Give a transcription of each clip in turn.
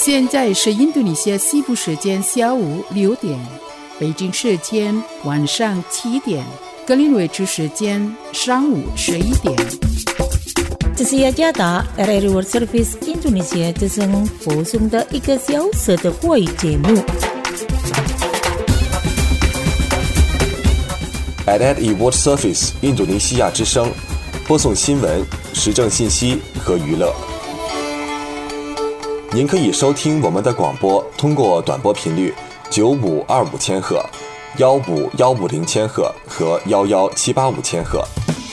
现在是印度尼西亚西部时间下午6点，北京时间晚上7点，格林威治时间上午11点。 这是雅加达 RRI World Service Indonesia 之声播送的1个小时的华语节目。 RRI World Service 印度尼西亚之声播送新闻、时政信息和娱乐。您可以收听我们的广播，通过短波频率9525千赫、15150千赫和11785千赫。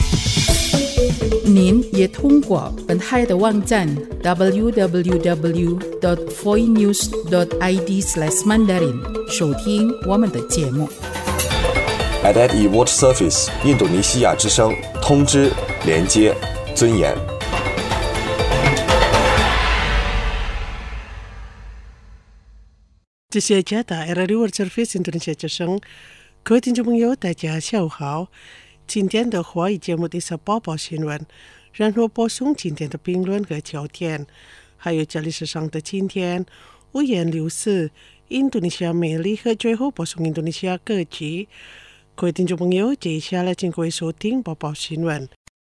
您也通过本台的网站 www.voinews.id/mandarin 收听我们的节目。 RRI World Service 印度尼西亚之声，通知、连接、尊严。 这是雅加达 RRI World Service 印度尼西亚之声，各位听众朋友，大家下午好。今天的华语节目的是播报新闻，然后播送今天的评论和焦点，还有这里是上的今天五颜六色印度尼西亚美丽和最后播送印度尼西亚歌曲。各位听众朋友，接下来请各位收听播报新闻。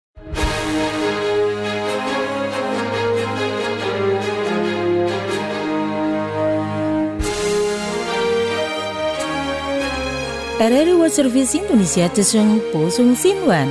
RRI World Service Indonesia 之声播送新闻。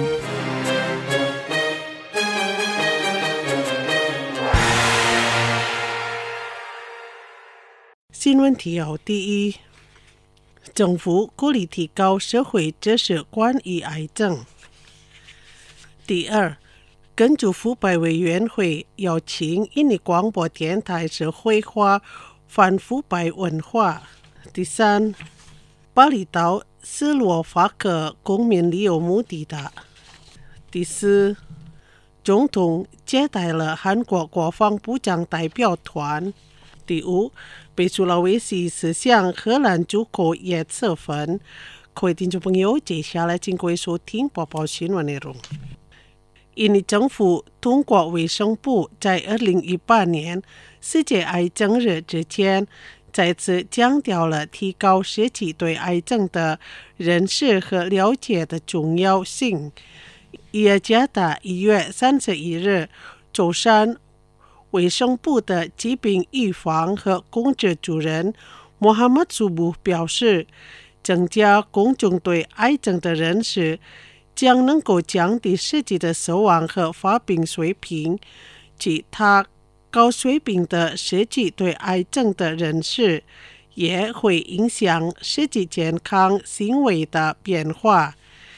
新闻提要：第一，政府鼓励提高社会知识关于癌症。第二，根据腐败委员会邀请印尼广播电台是绘画反腐败文化。第三，巴厘岛斯洛伐克公民旅游目的地。第四，总统接待了韩国国防部长代表团。第五，北苏拉威西是向荷兰出口椰子粉。各位听众朋友，接下来请各位收听播报新闻内容。印尼政府通过卫生部在2018年世界癌症日之前再次强调了提高社区对癌症的认识和了解的重要性。雅加达1月31日舟山卫生部的疾病预防和控制主任穆罕默苏布表示，增加公众对癌症的认识将能够降低实际的死亡和发病水平。其他高水平的实际对癌症的认识也会影响实际健康行为的变化。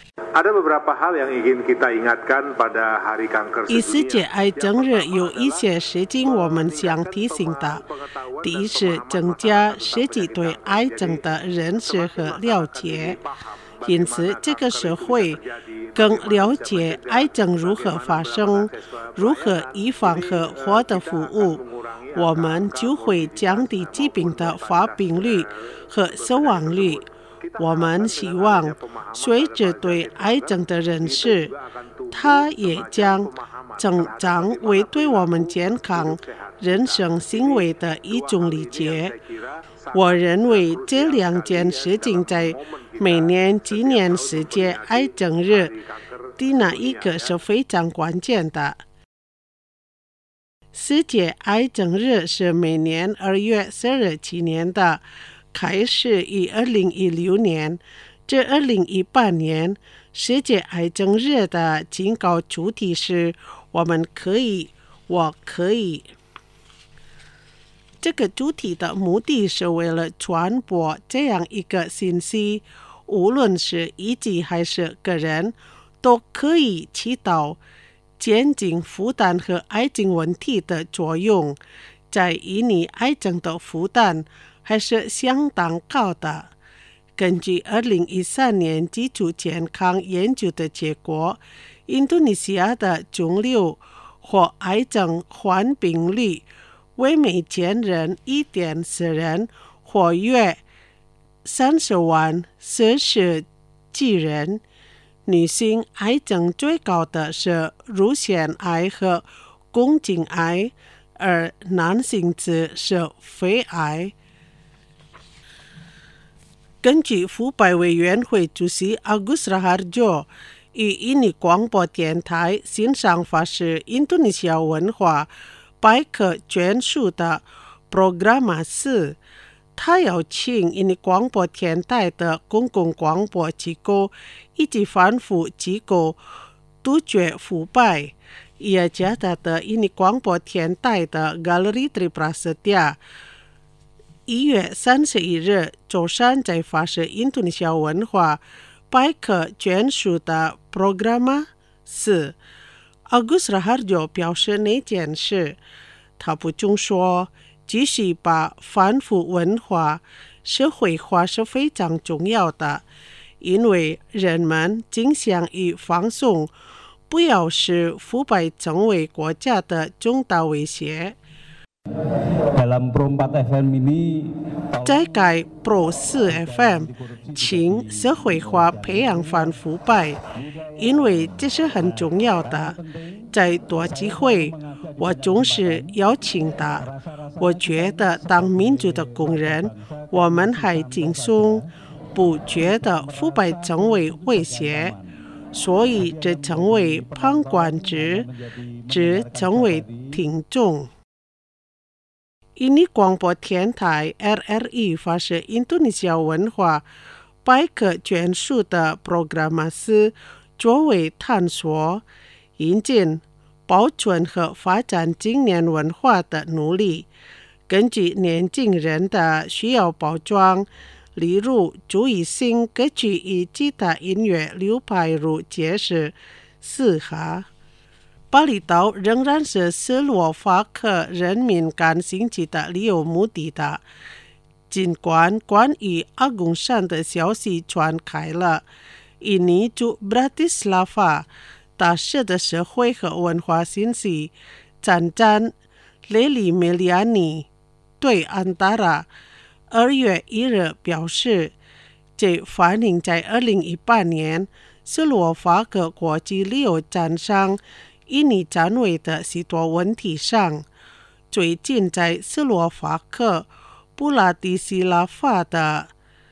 以世界癌症日有一些事情我们想提醒的。第一是增加实际对癌症的认识和了解，因此这个社会更了解癌症如何发生，如何预防和获得服务，我们就会降低疾病的发病率和死亡率。我们希望随着对癌症的认识，它也将增长为对我们健康人生行为的一种理解。我认为这两件事情在每年纪念世界癌症日的那一个是非常关键的。世界癌症日是每年2月4日纪念的，开始于2016年。这2018年世界癌症日的警告主题是我可以。这个主题的目的是为了传播这样一个信息，无论是一级还是个人，都可以起到减轻负担和癌症问题的作用。在印尼癌症的负担还是相当高的。根据2013年基础健康研究的结果，印度尼西亚的肿瘤或癌症患病率为每千人 1.4 人，或约30万40几人。女性癌症最高的是乳腺癌和宫颈癌， 而男性子是肺癌。根据腐败委员会主席 Agus Raharjo 与印尼广播电台欣赏发示印度尼西亚文化百科全书的 Programa 4，他邀请印尼广播电台的公共广播机构以及反腐机构杜绝腐败。雅加达的印尼广播电台的 Galeri Triprasetya 1月31日周三在发射印度尼西亚文化百科全书的 Programa 4。Agus Raharjo 表示那件事，他补充说，继续把反腐文化社会化是非常重要的，因为人们倾向于放松，不要使腐败成为国家的重大威胁。在该 Pro 4 FM 请社会化培养反腐败，因为这是很重要的。在多机会，我总是邀请的。我觉得当民主的工人，我们还轻松，不觉得腐败成为威胁，所以这成为旁观者，只成为听众。印尼广播电台 RRI 发射印度尼西亚文化百科全书的 Programa 4，作为探索、引进、保存和发展今年文化的努力，根据年轻人的需要包装，例如注意新歌曲与其他音乐流派如爵士、嘶哈。巴厘岛仍然是斯洛伐克人民感兴趣的旅游目的地，尽管关于阿公山的消息传开了。印尼驻 Bratislava 大使的社会和文化信息站长雷里梅利亚尼对安达拉2月1日表示，这反映在2018年斯洛伐克国际旅游展上印尼展位的许多问题上。最近在斯洛伐克布拉迪斯拉发的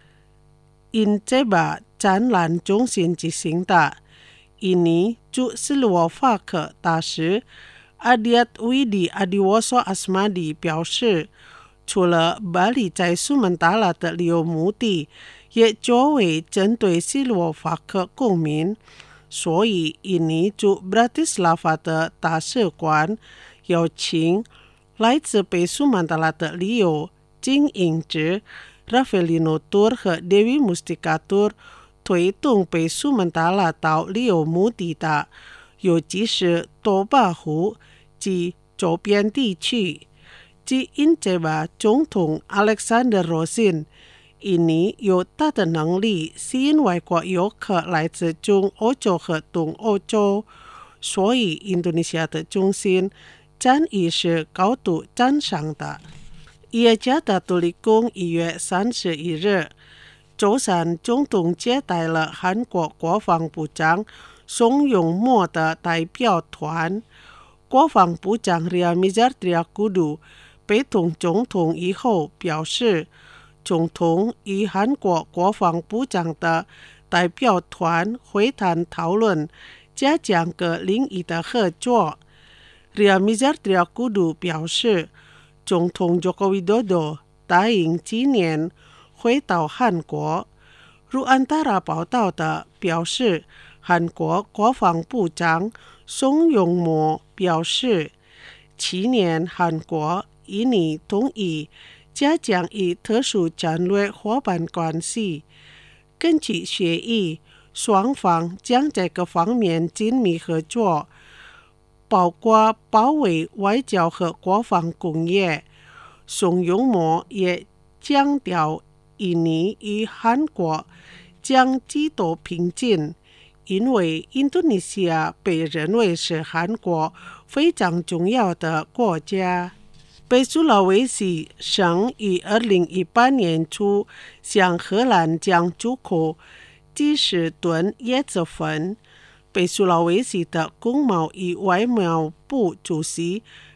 Injeba 展览中心举行的印尼驻斯洛伐克大使 Adiat Widi Adiwoso Asmadi 表示，除了巴黎在苏门答腊的旅游目的，也作为针对斯洛伐克公民，所以印尼驻 Bratislava 的大使馆邀请来自北苏门答腊的旅游经营者 Rafaelino Tour 和 Dewi Mustika Tour 推动北苏门答腊到旅游目的地，尤其是多巴湖及周边地区。即印这巴总统 Alexander Rosin， 印尼有大的能力吸引外国游客来自中欧洲和东欧洲，所以印度尼西亚的中心战役是高度赞赏的。雅加达独立宫1月31日周三，总统接待了韩国国防部长宋永墨的代表团。国防部长 Ria Mizar Triakudu 陪同总统以后表示，总统与韩国国防部长的代表团会谈讨论加强各领域的合作。Ria Mizar Triakudu 表示，总统 Joko Widodo 答应今年回到韩国。如安达拉报道的表示，韩国国防部长宋永墨表示，去年韩国印尼同意加强与特殊战略伙伴关系。根据协议，双方将在各方面紧密合作，包括保卫、外交和国防工业。宋永墨也强调，印尼与韩国将几度平进，因为印度尼西亚被认为是韩国非常重要的国家。北苏拉威西省于2018年初向荷兰将出口几十吨椰子粉。北苏拉威西的工贸与外贸部主席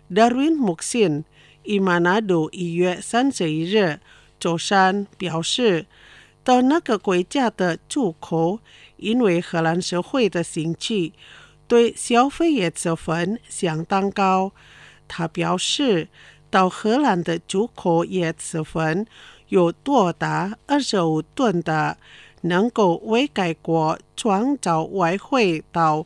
Darwin Muxin以马纳度1月31日周三表示，到那个国家的出口，因为荷兰社会的兴趣，对消费业成分相当高。他表示，到荷兰的出口业成分有多达25吨的，能够为该国创造外汇到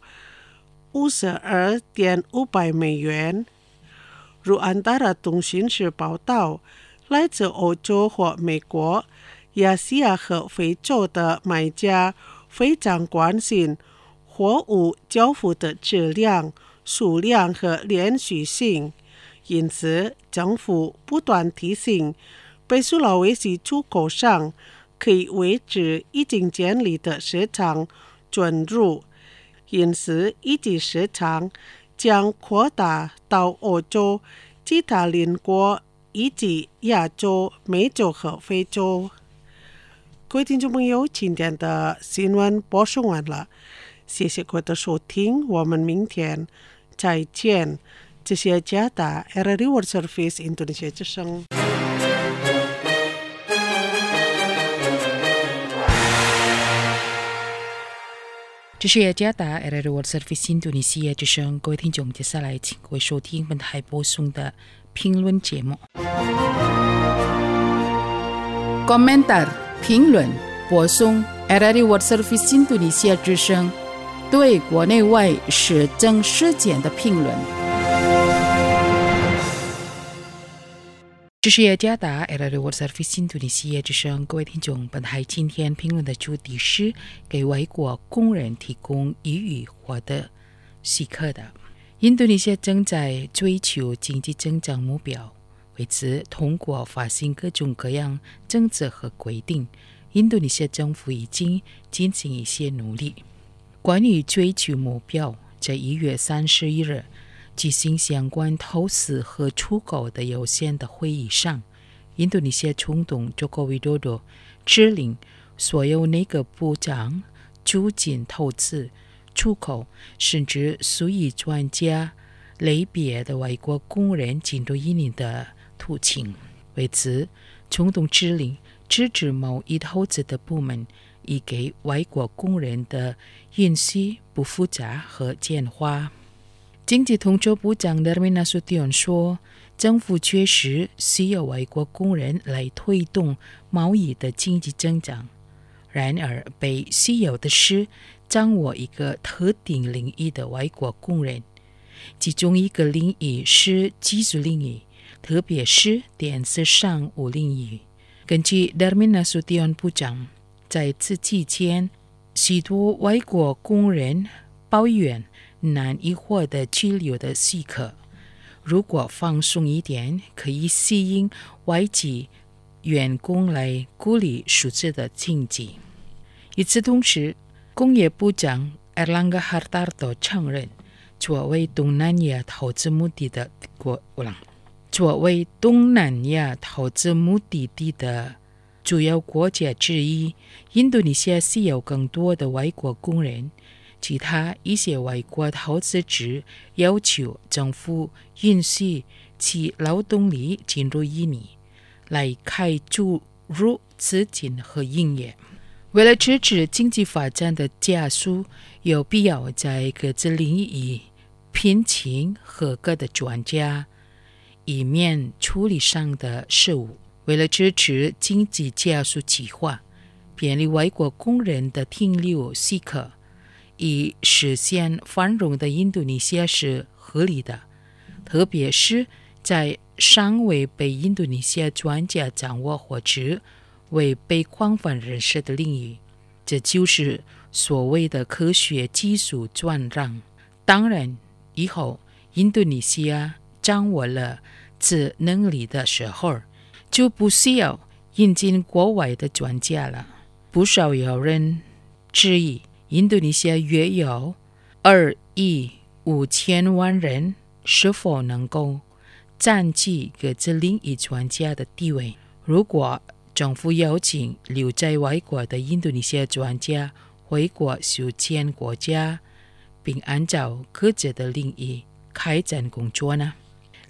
52.500美元。如安达拉通讯社报道，来自欧洲或美国、亚细亚和非洲的买家非常关心货物交付的质量、数量和连续性，因此政府不断提醒北苏拉威西出口商可以维持已经建立的市场准入，因此一级市场将扩大到欧洲、其他邻国以及亚洲、美洲和非洲。各位听众朋友，今天的新闻播送完了，谢谢各位的收听，我们明天再见。这是加达 RRI World Service Indonesia 之声。 这是雅加达 RRI World Service Indonesia 之声，各位听众，接下来请各位收听本台播送的评论节目。Komentar 评论播送 RRI World Service Indonesia 之声对国内外时政事件的评论。这是雅加达 RRI World Service Indonesia 之声，各位听众，本台今天评论的主题是给外国工人提供英语获得许可的。印度尼西亚正在追求经济增长目标，为此通过发行各种各样政策和规定，印度尼西亚政府已经进行一些努力。关于追求目标，在1月31日举行相关投资和出口的有限的会议上，印度尼西亚总统Joko Widodo指令所有内阁部长促进投资、出口，甚至属于专家类别的外国工人进入印尼的途径。为此，总统指令支持贸易投资的部门以给外国工人的允许不复杂和简化。经济统筹部长Darmin Nasution说，政府确实需要外国工人来推动贸易的经济增长，然而被需要的是掌握一个特定领域的外国工人，其中一个领域是技术领域，特别是电子商务领域。根据Darmin Nasution部长，在此期间，许多外国工人抱怨难以获得居留的许可。如果放松一点，可以吸引外籍员工来鼓励数字的经济。与此同时，工业部长 Erlangga Hartarto 承认，作为东南亚投资目的地的主要国家之一，印度尼西亚需要更多的外国工人。其他一些外国投资者要求政府允许其劳动力进入印尼，来开注入资金和营业。为了支持经济发展的加速，有必要在各自领域聘请合格的专家，以免处理上的事务。为了支持经济加速计划，便利外国工人的停留许可，以实现繁荣的印度尼西亚是合理的，特别是在尚未被印度尼西亚专家掌握或者未被广泛认识的领域，这就是所谓的科学技术转让。当然，以后印度尼西亚掌握了此能力的时候，就不需要引进国外的专家了。不少有人质疑，印度尼西亚约有2亿5千万人，是否能够占据各自领域专家的地位？如果政府邀请留在外国的印度尼西亚专家回国修建国家，并按照各自的领域开展工作呢？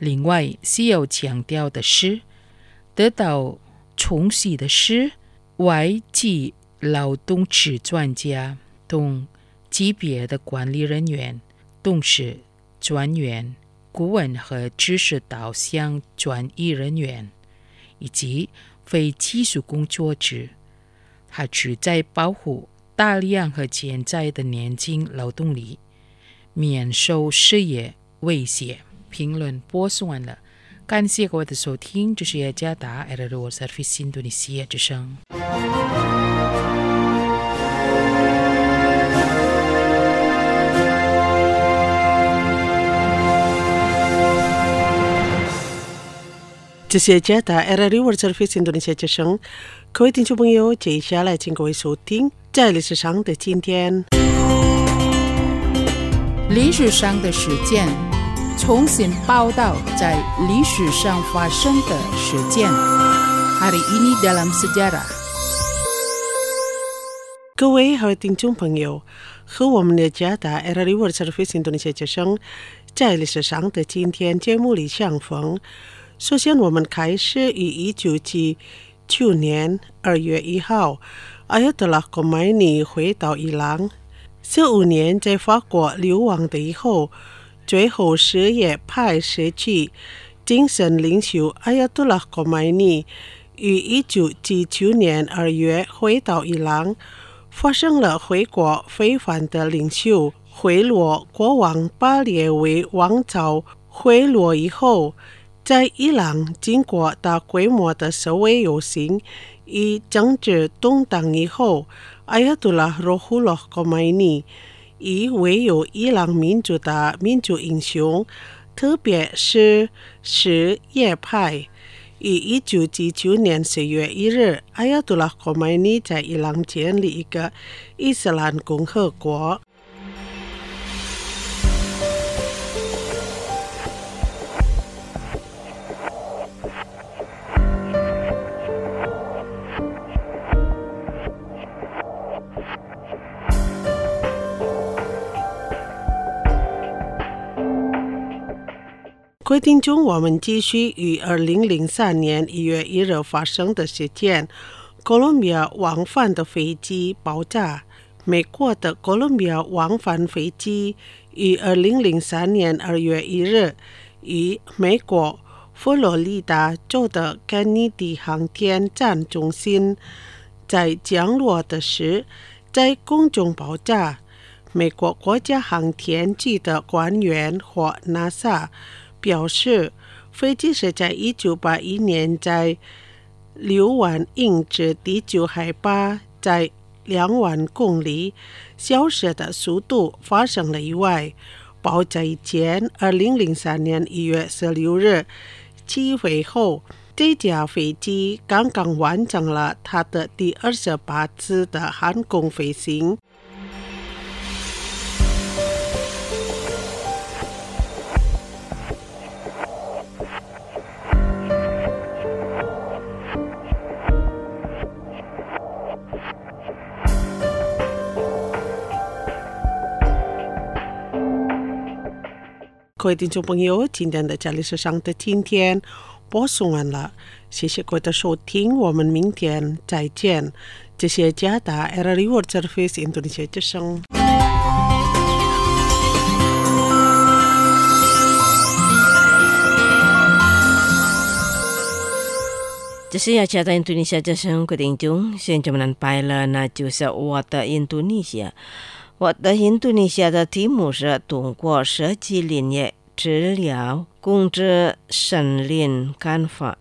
另外需要强调的是，得到重视的是，外籍劳动制专家、同级别的管理人员、董事、专员、顾问和知识导向专业人员，以及非技术工作者，还旨在保护大量和潜在的年轻劳动力免受失业威胁。评论播送完了，感谢各位的收听，这是雅加达 RRI World Service Indonesia 之声。 这是雅加达 RRI World Service Indonesia 之声，各位听众朋友，接下来请各位收听在历史上的今天。 历史上的事件，重新报道在历史上发生的事件。Hari ini dalam sejarah。 各位好听众朋友，和我们的雅加达 RRI World Service Indonesia 之声在历史上的今天节目里相逢。首先，我们开始于1979年2月1号，阿亚多拉kho梅尼回到伊朗。15年在法国流亡的以后，最后什叶派时期精神领袖阿亚多拉kho梅尼于1979年2月回到伊朗，发生了回国非凡的领袖贿赂国王巴列维王朝贿赂以后，在伊朗经过大规模的示威游行与政治动荡以后，阿亚多拉罗胡洛kho梅尼以唯有伊朗民族的民族英雄，特别是什叶派。于1979年4月1日，阿亚多拉kho梅尼在伊朗建立一个伊斯兰共和国。各位听众，我们继续于2003年1月1日发生的事件，哥伦比亚往返的飞机爆炸。美国的哥伦比亚往返飞机于2003年2月1日于美国佛罗里达州的甘尼迪航天站中心在降落的时在空中爆炸。美国国家航天局的官员或 NASA 表示，飞机是在1981年在6万英尺地球海拔在2万公里消失的速度发生了意外。爆炸以前2003年1月16日起飞后，这架飞机刚刚完成了它的第28次的航空飞行。各位听众朋友，今天的在历史上的今天播送完了，谢谢各位的收听，我们明天再见。这是雅加达 RRI World Service Indonesia 之声。 这是雅加达 Indonesia 之声，各位听众，现在们拜了，那就是我的印度尼西亚。我的印度尼西亚的题目是通过设计林业治疗控制森林干法。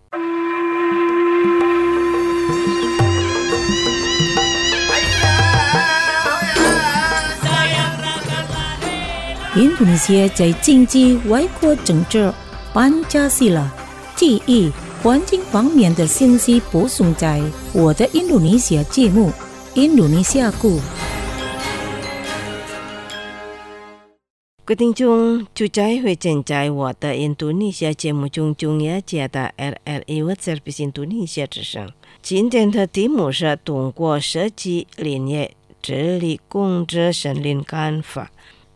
印度尼西亚在经济、外交、政治、班加西拉、体育、环境方面的信息播送在我的印度尼西亚节目《印度尼西亚故》。各位听众，就会正在我的印度尼西亚节目中，雅加达 RRI World Service Indonesia 之声。今天的题目是通过设计林业治理控制森林干法。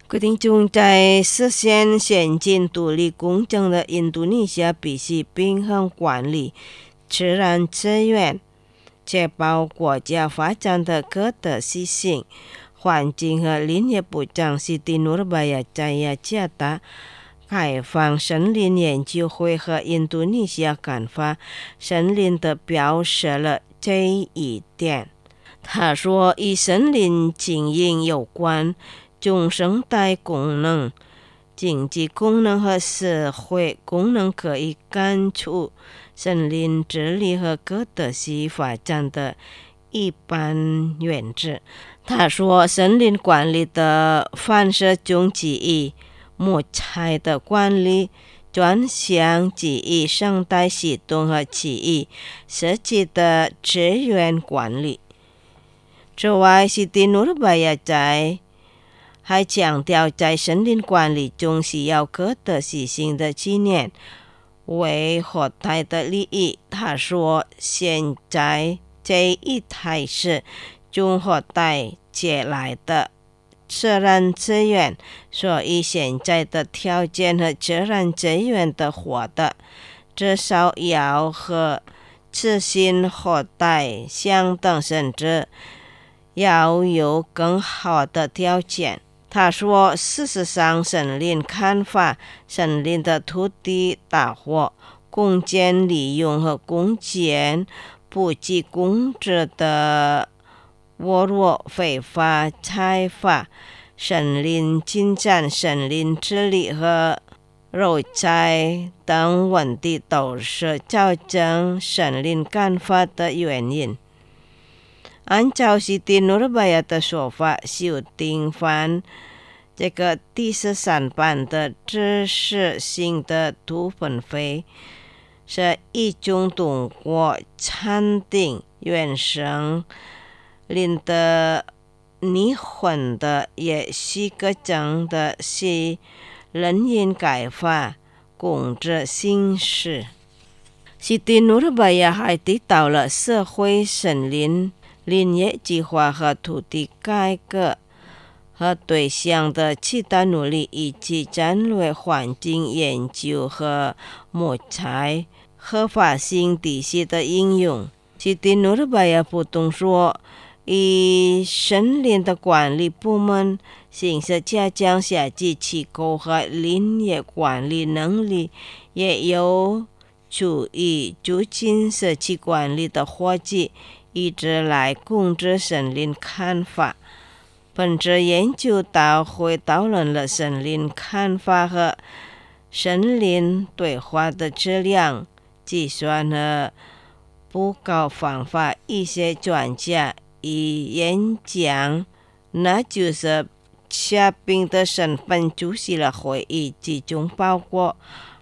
各位听众，在实现先进、独立、公正的印度尼西亚，必须平衡管理自然资源，确保国家发展的可得性。环境和林业部长Siti Nurbaya在加达开放森林研究会和印度尼西亚开发森林的表示了这一点。他说，与森林经营有关中生态功能、经济功能和社会功能可以感出森林治理和可得性发展的一般原则。他说，森林管理的范式中基于木材的管理，专项基于生态系统和基于实际的资源管理。此外，Siti Nurbaya还强调，在森林管理中需要可得性的纪念为后代的利益。他说，现在这一态是中后代借来的自然资源，所以现在的条件和自然资源的获得，至少要和自身后代相等，甚至要有更好的条件。他说，事实上，森林砍伐、森林的土地大火、攻坚利用和攻坚不计工资的剥夺、非法采伐、森林进展、森林治理和肉灾等问题都是造成森林砍伐的原因。按照Siti Nurbaya的说法，修订版这个第13版的知识性的土分配是一种通过判定原生林的拟混的也是各种的是人员开发工作形式。Siti Nurbaya还提到了社会森林林业计划和土地改革和对象的其他努力，以及战略环境研究和木材合法性体系的应用。Siti Nurbaya补充说，以森林的管理部门形式加强夏季气候和林业管理能力，也有助于促进社区管理的伙计一直来控制森林砍伐。本次研究大会讨论了森林砍伐和森林对话的质量计算和布告方法。一些专家以演讲，那就是嘉宾的身份出席了会议，其中包括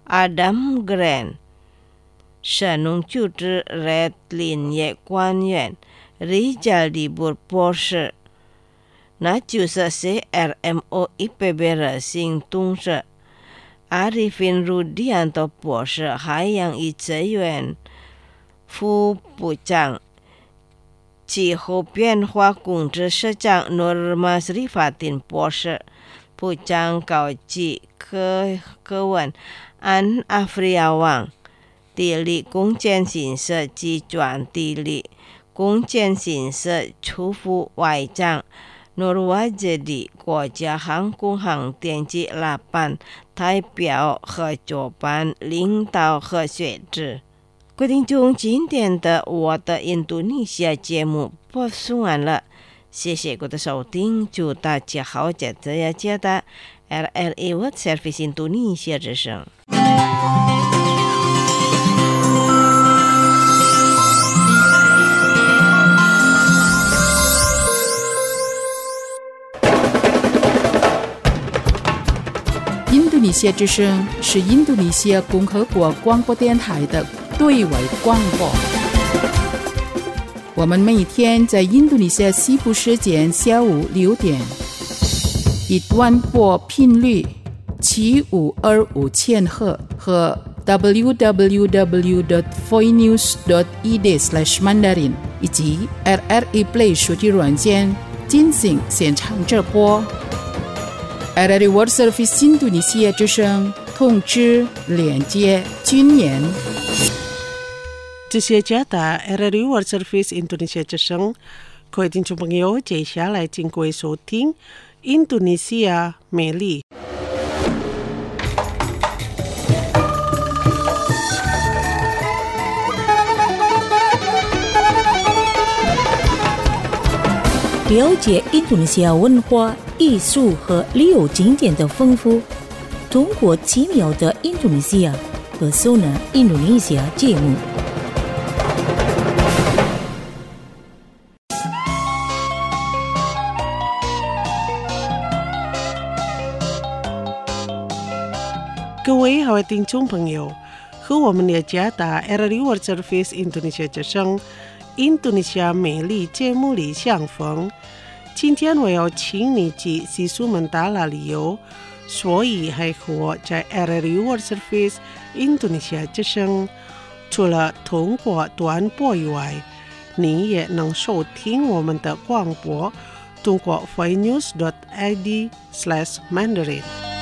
Adam Grant 神农组织Red 林业官员 Rijal Libur 博士，那就是 CRMO IPB 热心董事 Arifin Rudianto 博士，海洋与资源副部长、气候变化工作社长 Nurma Srifatin 博士，部长高级科文安阿弗利亚王，地理工程形式及专地理工程形式处副外长诺鲁瓦杰里国家航空航天及拉班代表和主办领导和学者。各位听众，今天的我的印度尼西亚节目播送完了，谢谢各位的收听，祝大家好，这样接的 RRA World Service 印度尼西亚之声。 印度尼西亚之声是印度尼西亚共和国广播电台的对外广播。我们每天在印度尼西亚西部时间下午6点，以短波频率7525千赫和 www.foinews.ed/mandarin 以及 RRA Play 手机软件进行现场直播。 RRI World Service 印度尼西亚之声通知连接军援。 这些加达 RRI World Service 印度尼西亚之声，各位听众朋友，接下来请各位收听印度尼西亚美丽。 了解印度尼西亚文化、艺术和旅游景点的丰富，通过奇妙的印度尼西亚和Sona印度尼西亚节目。 各位好听众朋友，和我们的加达 RRI World Service 印度尼西亚之声印度尼西亚美丽节目里相逢。今天我要请你去西苏门答腊旅游，所以还和我在 RRI World Service 印度尼西亚之声，除了通过短波以外，你也能收听我们的广播，通过 flynews.id/Mandarin。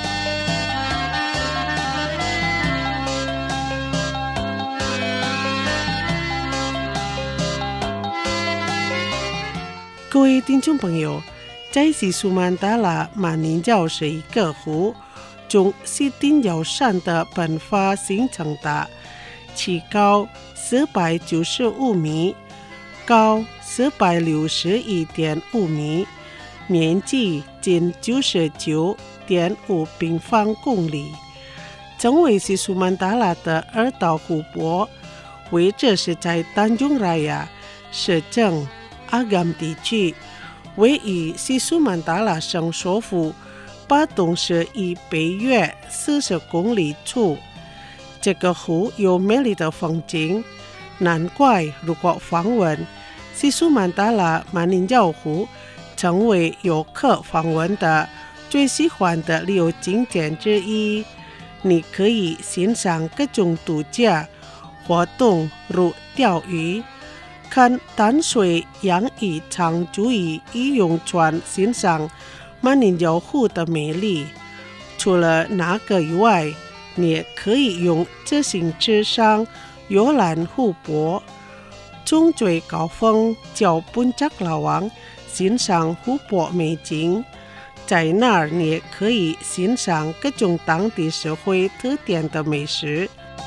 各位听众朋友，在西苏门答腊马宁角是一个湖，从西丁角山的喷发形成的，其高495米，高461.5米，面积近99.5平方公里，成为西苏门答腊的二道湖泊，位置是在丹中拉雅市政阿甘地区，位于西苏门答腊省首府巴东市以北约40公里处。这个湖有美丽的风景，难怪如果访问西苏门答腊马宁角湖，成为游客访问的最喜欢的旅游景点之一。你可以欣赏各种度假活动，如钓鱼、看淡水洋溢长足以用船欣赏马宁角湖的美丽。除了那个以外，你也可以用自行车上游览湖泊，从最高峰叫本扎拉王欣赏湖泊美景。在那儿你也可以欣赏各种当地社会特点的美食。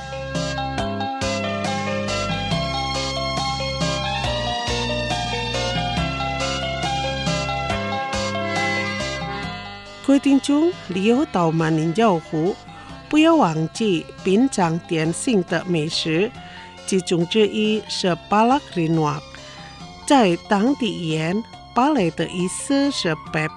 各位听众，旅游到马宁角湖，不要忘记品尝典型的美食，其中之一是巴拉里诺。在当地语言，巴雷的意思是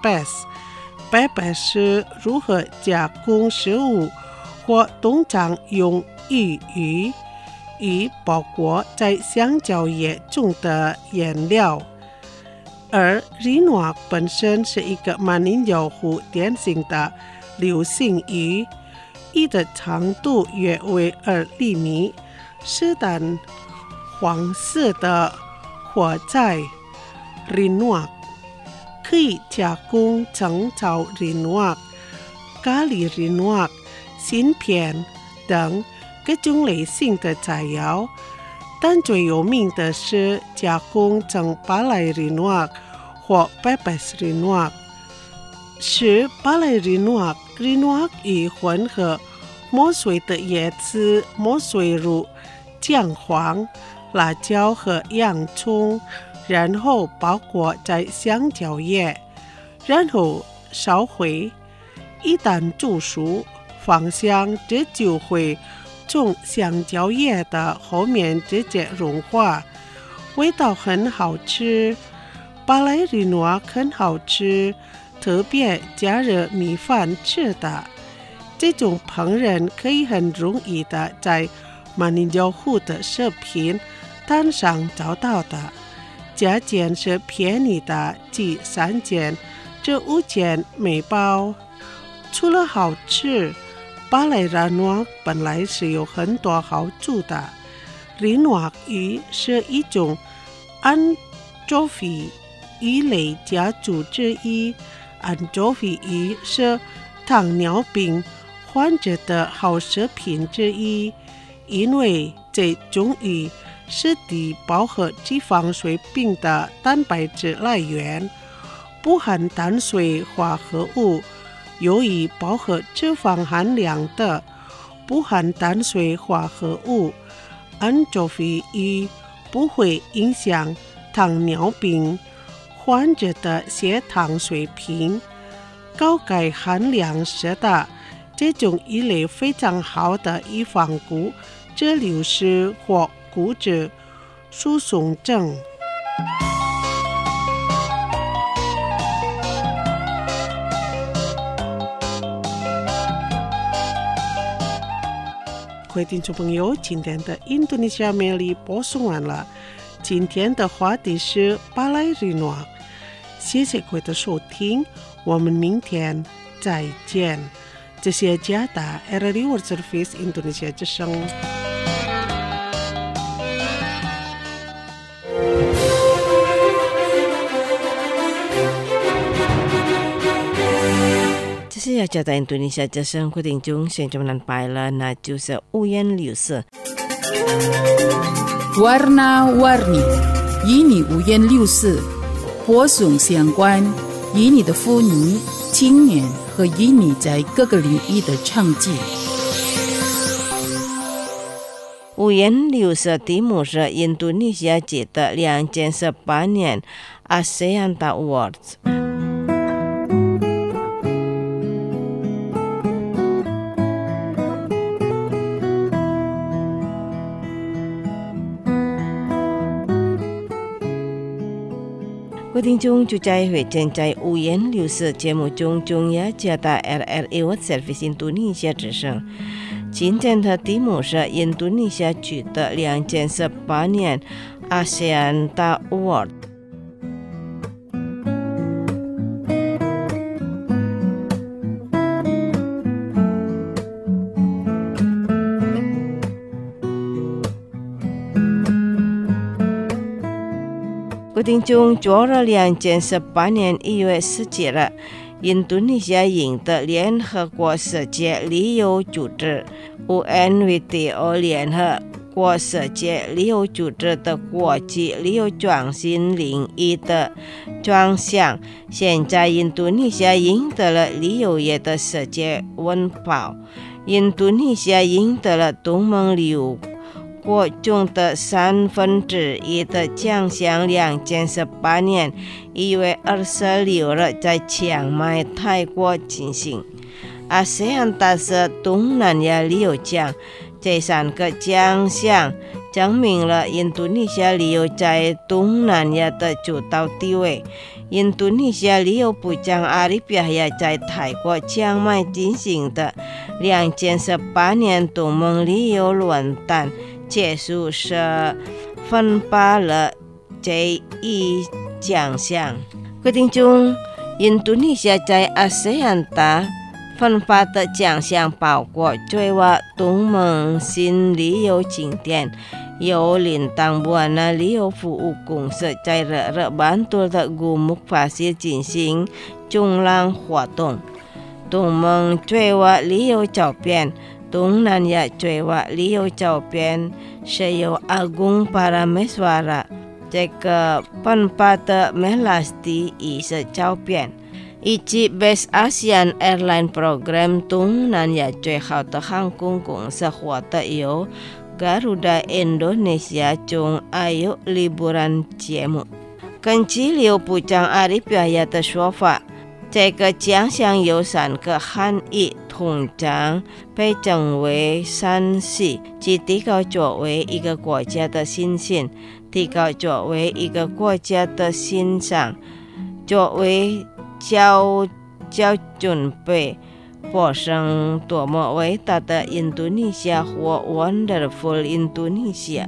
bebas。bebas 是如何加工食物或通常用鱼包裹在香蕉叶中的原料。而里诺本身是一个马宁角湖典型的流星鱼，鱼的长度约为2厘米，是淡黄色的活摘里诺，可以加工成炒里诺、咖喱里诺、芯片等各种类型的菜肴。但最有名的是加工成巴莱里诺或 bebas 里诺，是巴莱里诺与混合磨碎的叶子磨碎入姜黄、辣椒和洋葱，然后包裹在香蕉叶，然后烧毁。一旦煮熟，芳香这就会从香蕉叶的后面直接融化，味道很好吃。巴莱里诺很好吃，特别加热米饭吃的。这种烹饪可以很容易的在马宁角湖的食品摊上找到的，价钱是便宜的，即3件至5件每包。除了好吃，巴莱拉诺本来是有很多好处的。里诺鱼是一种安卓菲鱼类家族之一， 安卓菲鱼是糖尿病患者的好食品之一，因为这种鱼是低饱和脂肪水平的蛋白质来源，不含碳水化合物。由于饱和脂肪含量的不含碳水化合物，安卓菲鱼不会影响糖尿病患者的血糖水平。高钙含量是的这种鱼类非常好的预防骨质流失或骨质疏松症。各位听众朋友，今天的印度尼西亚美丽播送完了。今天的话题是巴莱瑞诺，谢谢各位的收听，我们明天再见。这是加达 RRI World Service Indonesia 之声。 这是加达印度尼西亚之声，各位听众，现在我们拜了，那就是五颜六色。 Warna-warni， 与你五颜六色，播送相关，与你的妇女、青年和与你在各个领域的成绩。 五颜六色题目是印度尼西亚节的2018年 ASEAN Awards。各位听众，就在会正在五颜六色节目中，中亚加达 RRI World Service 印度尼西亚之声。今天的题目是印度尼西亚举的2018年 ASEAN Award。各位听众，做了2018年1月17日，印度尼西亚赢得联合国世界旅游组织 UNWTO 联合国世界旅游组织的国际旅游创新领域的奖项。现在印度尼西亚赢得了旅游业的世界文保，印度尼西亚赢得了东盟旅游国中的1/3的奖项。2018年1月26日在清迈泰国进行。ASEAN 大是东南亚旅游奖，这3个奖项证明了印度尼西亚旅游在东南亚的主导地位。印度尼西亚旅游部长阿里比亚在泰国清迈进行的2018年东盟旅游论坛结束时分发了这一奖项。各位听众，印度尼西亚在 ASEAN 大分发的奖项包括最佳东盟新旅游景点，由林当部安旅游服务公司在热热Bantul的古木法西进行中浪活动。东盟最佳旅游照片，东南亚最佳旅游照片是由Agung Parameswara这个颁发的Melasti一是照片，以及 Best ASEAN Airline Program 东南亚最好的航空公司获得由 Garuda Indonesia 中Ayo Liburan 节目。根据旅游部长阿里比亚的说法，这个奖项有3个含义，通常被称为3C，即提高作为一个国家的信心，提高作为一个国家的欣赏，作为较准备，播上多么伟大的印度尼西亚或 Wonderful Indonesia。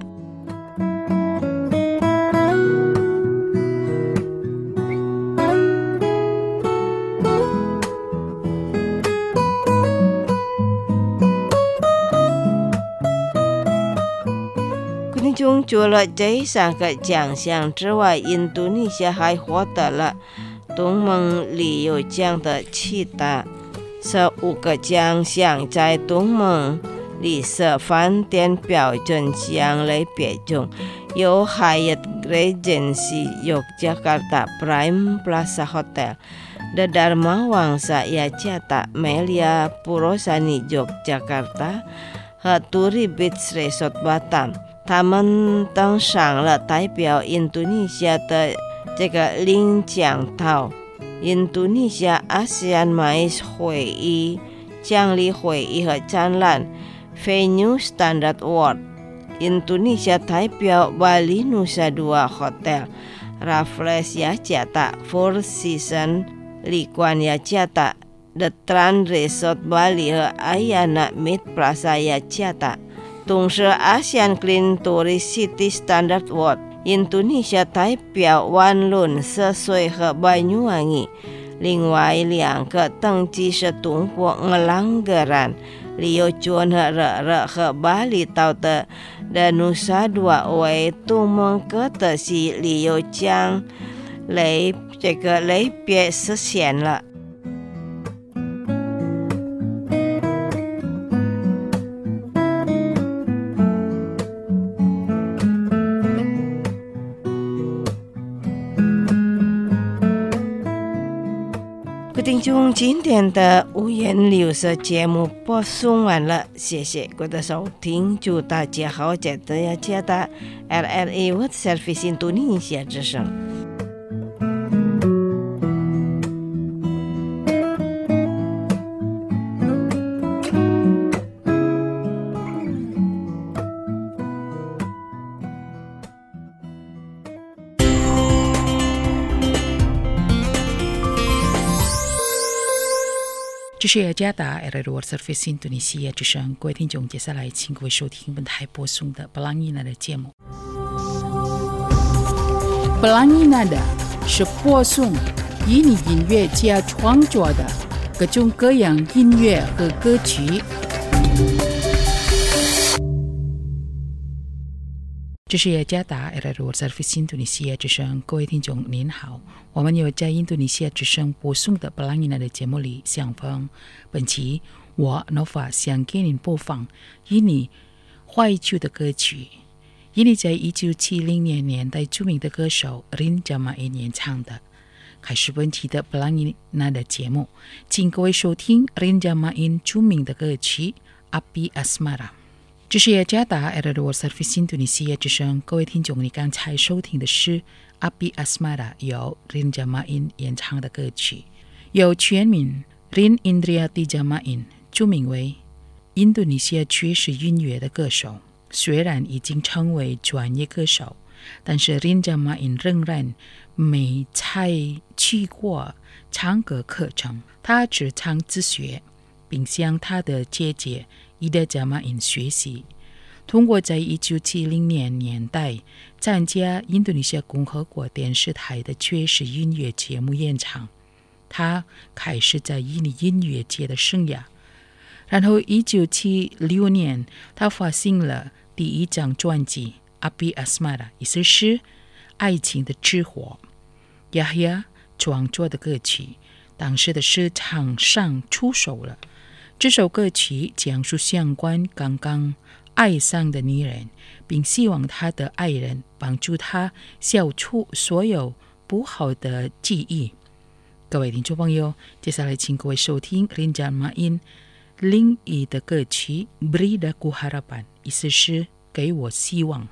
除了这3个奖项之外，印度尼西亚还获得了东盟里有这样的7大15个奖项，在东盟里设饭店标准奖类别中，有 Hyatt Regency Yogyakarta Prime Plaza Hotel, The Dharma Wangsa Yogyakarta, Melia Purosani Yogyakarta 和 Turi Beach Resort Batam， 他们登上了代表印度尼西亚的这个领奖套。印度尼西亚 ASEAN MICE 会议、奖励会议和展览 Venue Standard Award， 印度尼西亚代表 Bali Nusa Dua Hotel, Raffles Yogyakarta, Four Seasons 丽冠 Yogyakarta, The Trans Resort Bali 和 Ayana Mid Plaza Yogyakarta。同时 ASEAN Clean Tourist City Standard Award， 印度尼西亚代表万伦涉水和Banyuwangi，另外2个登记是东国 Ngelanggeran、 Rio Chuan 和热热和巴厘岛的 Nusa Dua 为东盟各德系旅游奖类别实现了。听众，今天的五颜六色节目播送完了，谢谢各位的收听，祝大家好，记得要加打 LRA World Service 印度尼西亚之声。 这是雅加达 LRA World Service 印度尼西亚之声，各位听众，接下来请各位收听本台播送的布朗伊纳的节目。布朗伊纳的是播送以你音乐家创作的各种各样音乐和歌曲。这是雅加达 LRA World Service 印度尼西亚之声，各位听众您好，我们有在印度尼西亚之声播送的布朗伊纳的节目里相逢。本期我 Nova 想给您播放以你怀旧的歌曲，以你在1970年代著名的歌手 Rin Jamain 演唱的。开始本期的布朗伊纳的节目，请各位收听 Rin Jamain 著名的歌曲 Api Asmara。这是雅加达 LRA World Service 印度尼西亚之声，各位听众，你刚才收听的是 Api Asmara 由 Rin Jamain 演唱的歌曲，由全名 Rin Indriati Jamain， 著名为印度尼西亚爵士音乐的歌手。虽然已经成为专业歌手，但是 Rin Jamain 仍然没采取过唱歌课程，他只唱自学，并向他的姐姐Ida Jamain 学习。通过在1970年代参加印度尼西亚共和国电视台的爵士音乐节目演唱，他开始在印尼音乐界的生涯。然后1976年他发行了第一张专辑 Api Asmara， 意思是爱情的之火。Yahya 创作的歌曲当时的市场上出手了。这首歌曲讲述相关刚刚爱上的女人，并希望她的爱人帮助她消除所有不好的记忆。各位听众朋友，接下来请各位收听 Rin Jamain 另一的歌曲 Beri Aku Harapan， 意思是给我希望。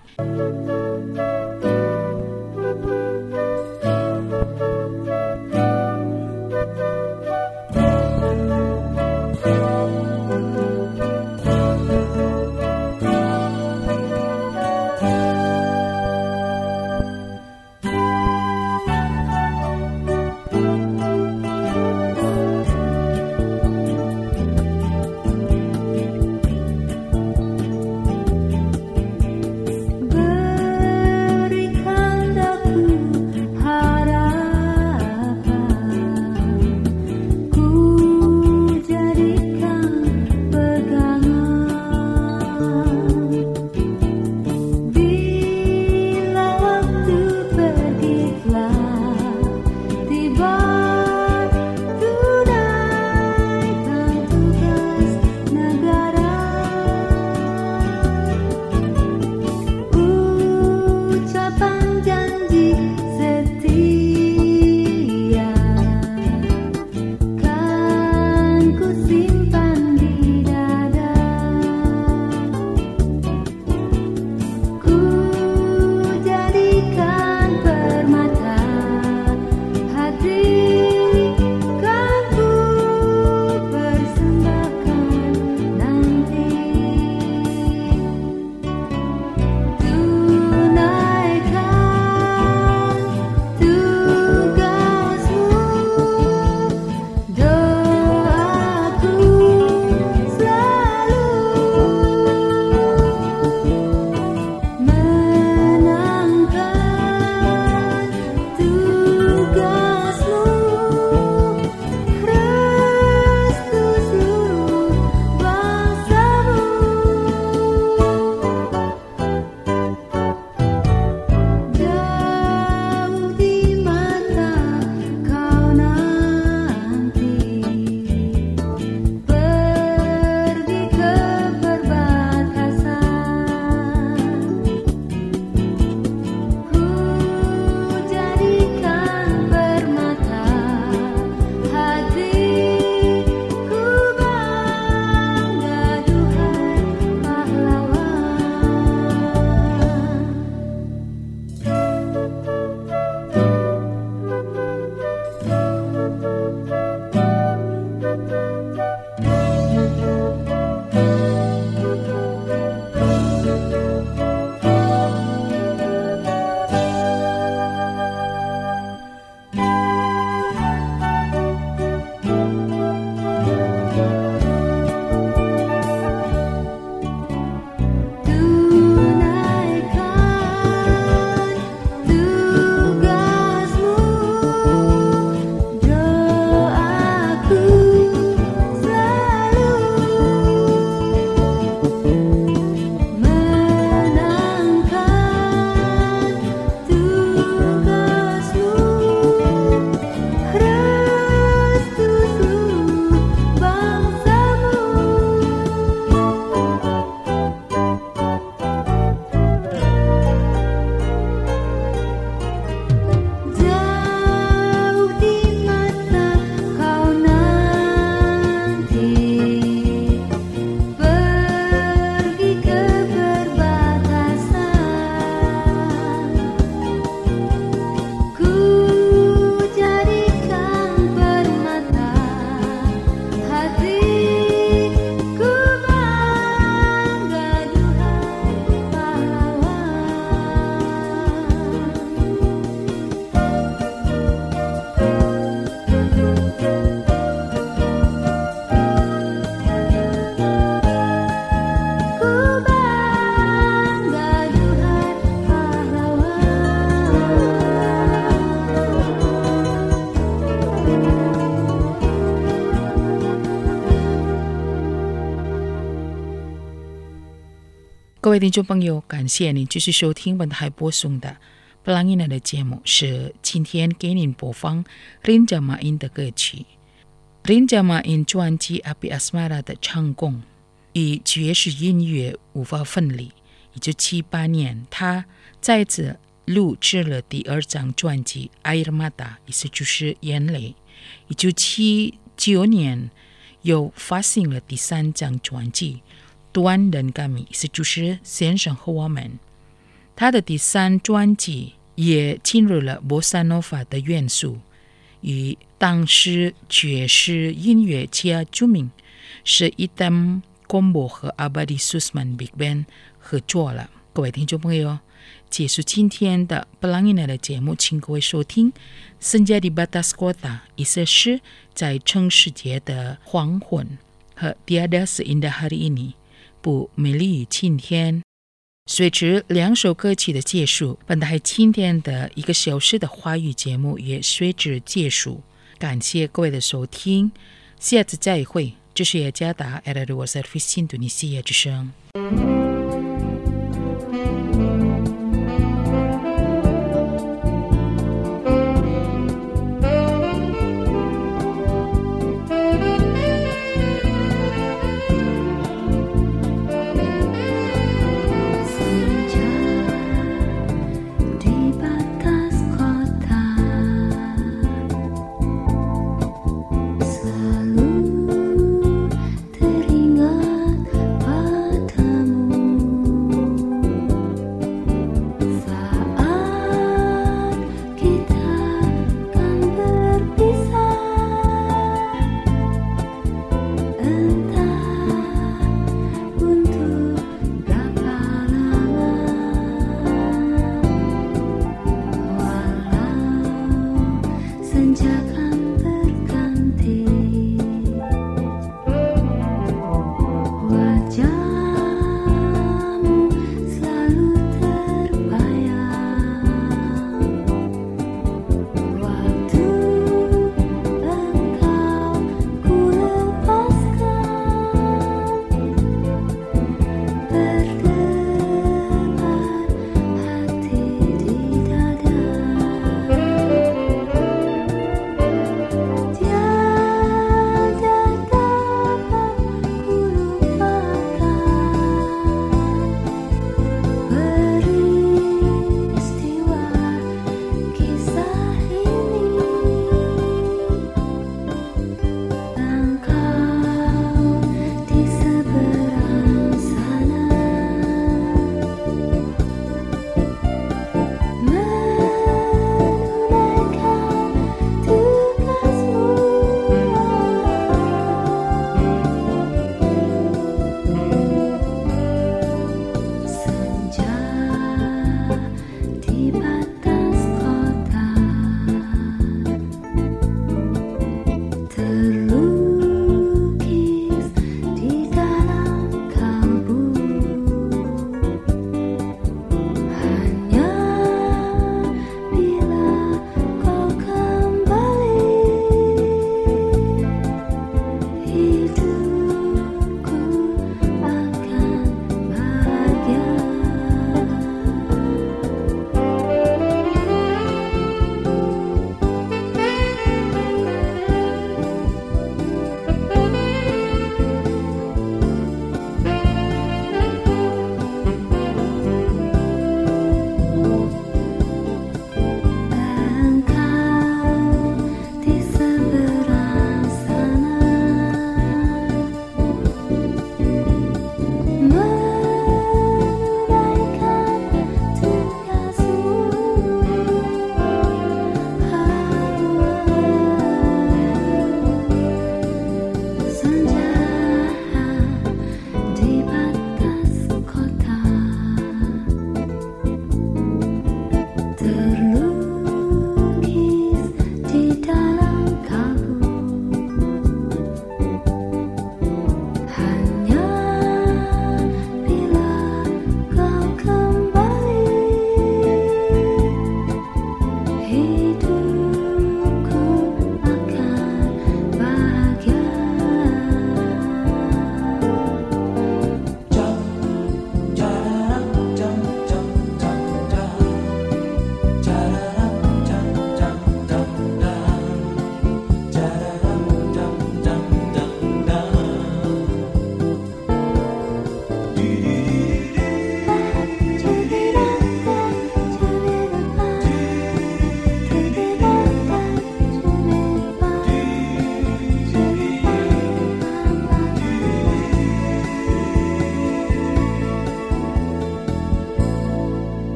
各位听众朋友，感谢您继续收听本台播送的布朗印的节目，是今天给您播放林贾马因的歌曲。林贾马因专辑《Api Asmara》的唱功与爵士音乐无法分离。1978年，他再次录制了第2张专辑《Air Mata》，意思就是眼泪。1979年，又发行了第3张专辑《Tuan dan Kami》，意思就是先生和我们。他的第3专辑也进入了波萨诺瓦的元素，与当时爵士音乐家著名是Itam Combo 和阿巴迪苏斯曼 Big Band 合作了。各位听众朋友，结束今天的布朗印的节目，请各位收听 Senja di Batas Kota， 意思是在城市节的黄昏，和 Tiada Seindah Hari Ini， 不美丽于今天。随着2首歌曲的结束，本台今天的1个小时的华语节目也随之结束。感谢各位的收听，下次再会。这是雅加达 RRI Service Indonesia 之声。 Teringat padamu.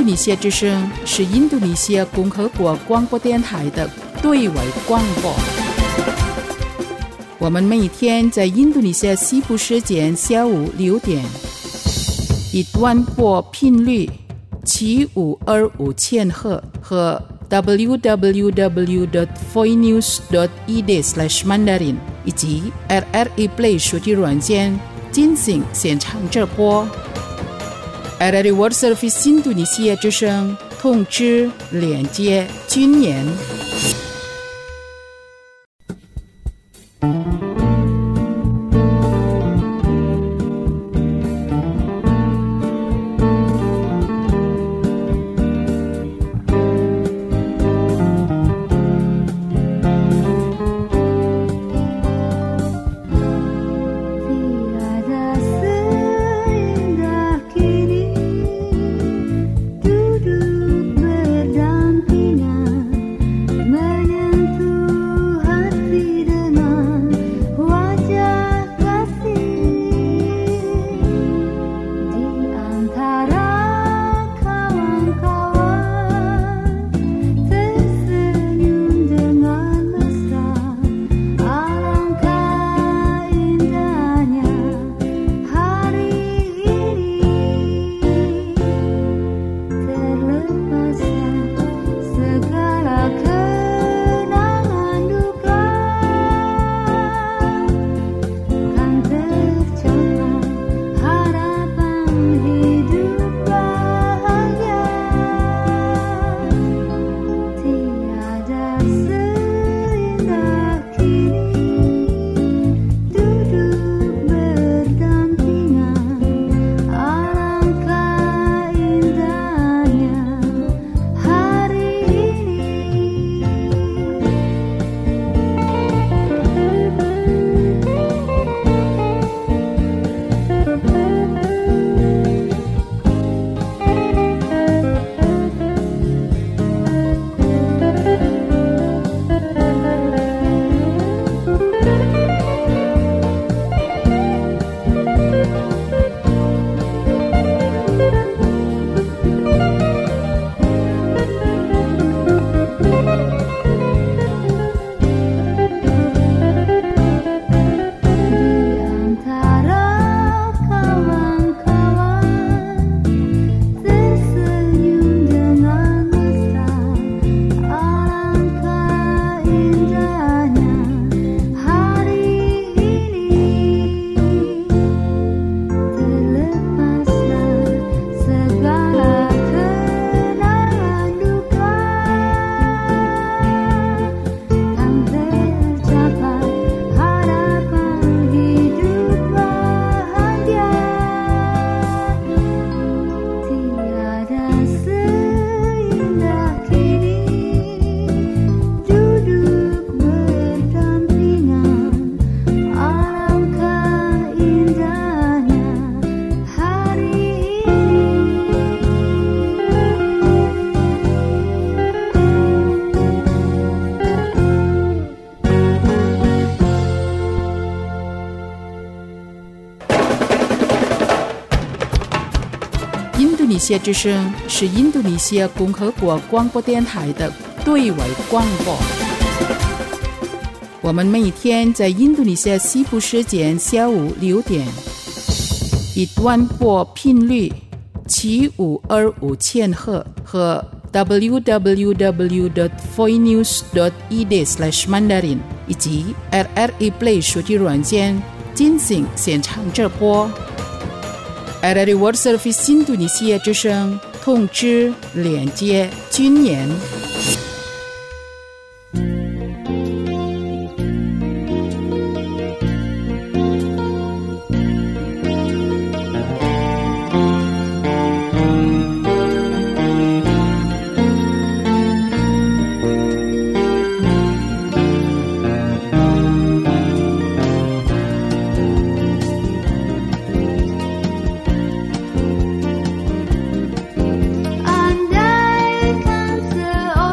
度尼西亚之声是印度尼西亚共和国广播电台的对外广播。我们每天在印度尼西亚西部时间下午6点，以短波频率7525千赫和 www.voinews.ed/mandarin 以及 RRE Play 手机软件进行现场直播。RRE World Service 印度尼西亚之声通知连接军演。印度尼西亚之声是印度尼西亚共和国广播电台的对外广播。我们每天在印度尼西亚西部时间下午6点，以短波频率7525千赫和 www.voinews.ed/mandarin 以及 RRE Play 手机软件进行现场直播。RRE World Service 印度尼西亚之声通知连接军演。 Andai kan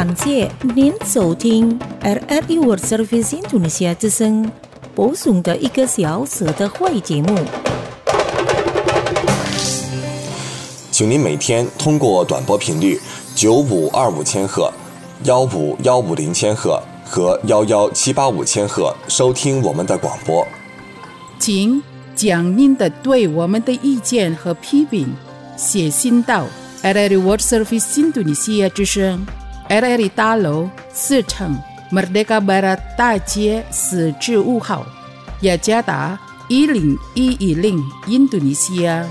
感谢您收听 RRI World Service Indonesia 之声播送的1个小时的会节目。 请您每天通过短波频率9525千赫、15150千赫和11785千赫收听我们的广播。 请将您的对我们的意见和批评写信到 RRI World Service Indonesia 之声 RRI 大楼4层 Merdeka Barat 大街4至5号，雅加达10110 Indonesia。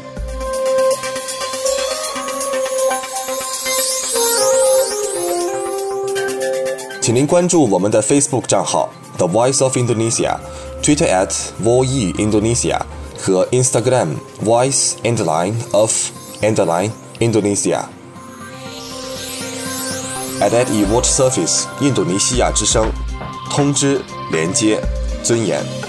请您关注我们的 Facebook 账号 The Voice of Indonesia、Twitter @VOE Indonesia 和 Instagram Voice_of_Indonesia。RRI World Service 印度尼西亚之声，通知、连接、尊严。